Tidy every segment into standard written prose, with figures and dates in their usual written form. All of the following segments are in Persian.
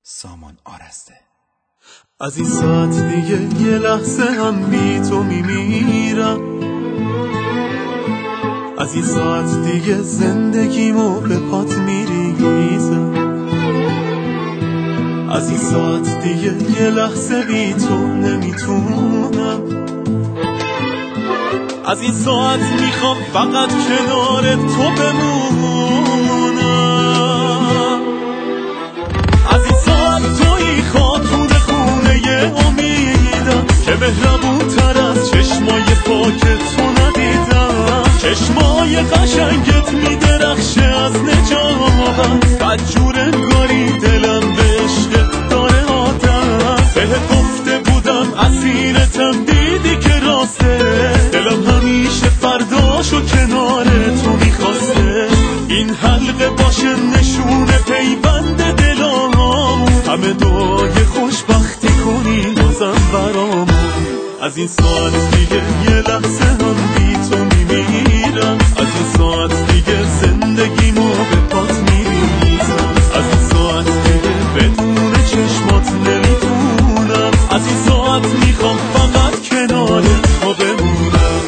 سامان آرسته. از این ساعت دیگه یه لحظه هم بی تو میمیرم، از این ساعت دیگه زندگیمو به پات میریزم، از این ساعت دیگه یه لحظه بی تو نمیتونم، از این ساعت میخوام فقط کنار تو بمونم، از این ساعت توی خاتون خونه امیدم که مهربون تر از چشمای پاک تو ندیدم، چشمای قشنگت میدرخشه از نجابت، بدجور انگاری دلم به عشقت داره آدم، بهت گفته بودم اسیرتم دیدی که راسته، دلم همیشه فرداشو کنار تو میخواسته، این حلقه باشه نشونه پیوند دلام، همه دعای خوشبختی کنی بازم برام، از این ساعت دیگه یه لحظه هم بی تو میمیرم، از این ساعت دیگه زندگیمو به پات میریزم، از این ساعت دیگه بدون چشمات نمیتونم، از این ساعت میخوام فقط کنار تو بمونم.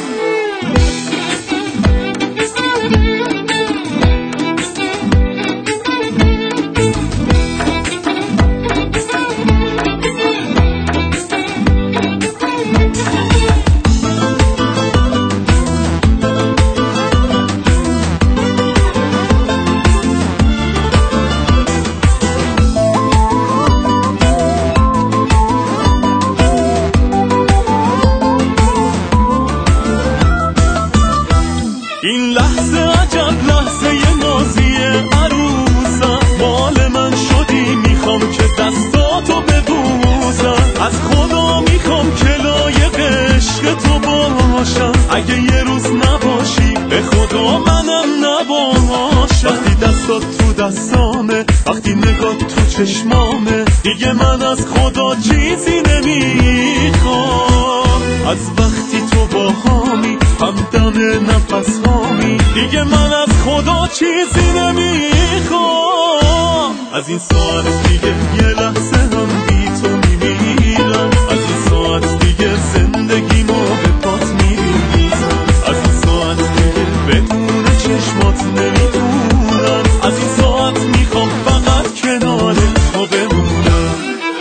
این لحظه عجب لحظه نازی عروسم، مال من شدی میخوام که دستاتو ببوسم، از خدا میخوام که لایق عشق تو باشم، اگه یه روز نباشی به خدا منم نباشم، وقتی دستات تو دستامه، وقتی نگات تو چشمامه، دیگه من از خدا چیزی نمیخوام، از وقتی تو باهامی همدم نفس هامی، دیگه من از خدا چیزی نمیخوام، از این ساعت دیگه یه لحظه هم بی تو میمیرم، از این ساعت دیگه زندگیمو به پات میریزم، از این ساعت دیگه بدون چشمات نمیتونم، از این ساعت میخوام فقط کنار تو بمونم.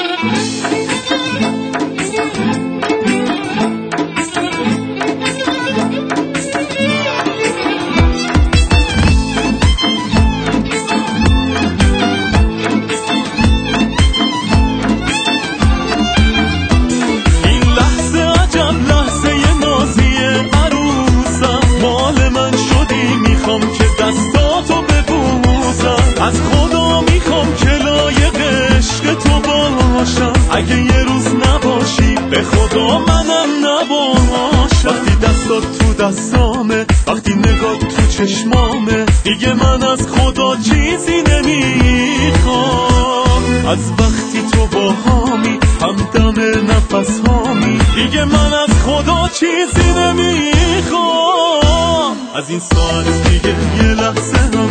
دستاتو ببوسم، از خدا میخوام که لایق عشق تو باشم، اگه یه روز نباشی به خدا منم نباشم، وقتی دستات تو دستامه، وقتی نگات تو چشمامه، دیگه من از خدا چیزی نمیخوام، از وقتی تو باهامی همدم نفس هامی، دیگه من از خدا چیزی نمیخوام، از این ساعت دیگه یه لحظه